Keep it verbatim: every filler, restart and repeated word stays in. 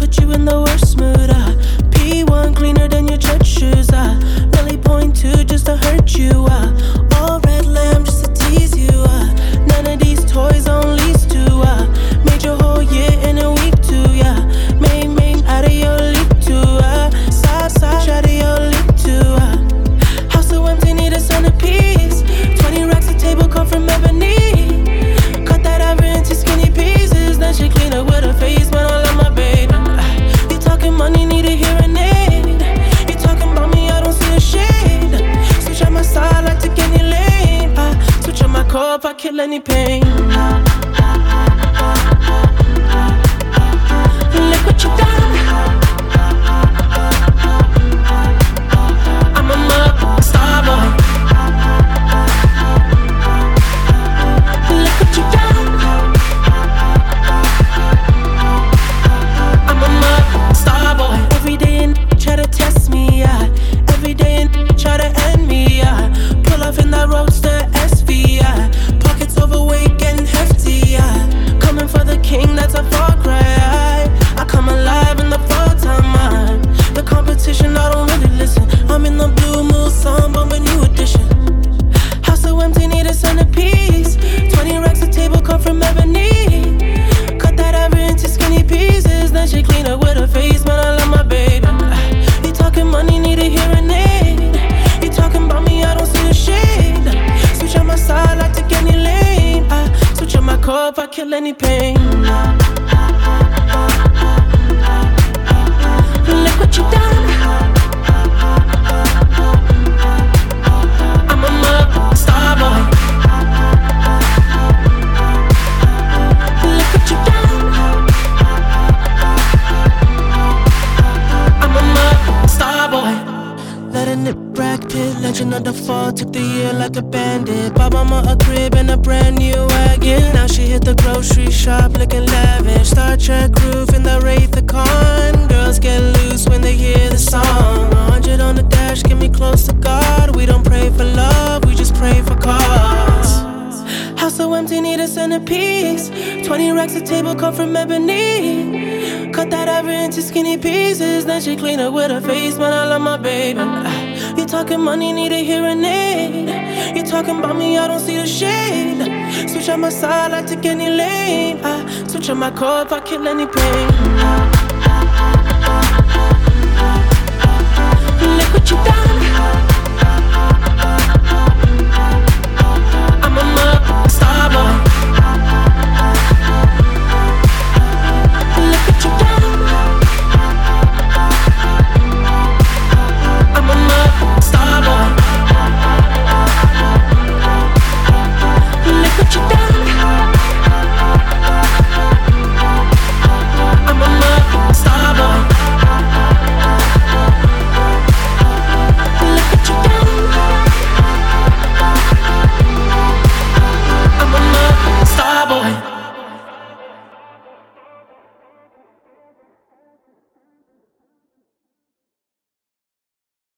put you in the worst mood. uh. P one cleaner than your church shoes. uh. Really point two just to hurt you. uh. All red lamb just to tease you. uh. None of these toys on lease to. uh. Made your whole year in a week too. Yeah, main main out of your league too. uh. Side side out of your league too. uh. House so empty, need a centerpiece. Twenty racks a table come from ebony. Cut that ever into skinny pieces. Then she clean up with her face, but I love my baby. uh, You talking money, need a hearing aid. You talking about me, I don't see a shade. Switch on my side, like take any lane. uh, Switch on my core if I kill any pain. Look what you done. I'm a mother star boy. Look what you done. I'm a mother star boy. Every day and try to test me, yeah. Every day and try to end me, yeah. Pull off in that roadster S V, yeah. Pockets overweight, getting hefty, yeah. Coming for the king, that's a far cry. I come alive in the fall time, man. The competition, I don't really listen. I'm in the blue moon, song, but a new edition. House so empty, need a centerpiece. Twenty racks a table come from ebony. Cut that ever into skinny pieces. Then she clean up with her face, but I love my baby. You talking money, need a hearing aid. You talking about me, I don't see a shade. Switch on my side, I take any lane. I switch on my core if I kill any pain. Look what you done. I'm a mother star boy. Look what you done. I'm a mother star boy. Letting it Brad Pitt, legend of the fall. Took the year like a bandit. Bought mama a crib and a brand new wagon. Now she hit the grocery shop looking lavish. Star Trek roof in the Wraith the Con. Girls get loose when they hear the song. A hundred on the dash, get me close to God. We don't pray for love, we just pray for cause. House so empty, need a centerpiece. Twenty racks a table come from ebony. Cut that ever into skinny pieces. Then she clean up with her face, man, I love my baby. You talking money, need a hearing aid. You talking about me, I don't see the shade. Switch on my side, I take any lane. I switch on my core if I kill any pain. Look what you done. I'm a mother star boy.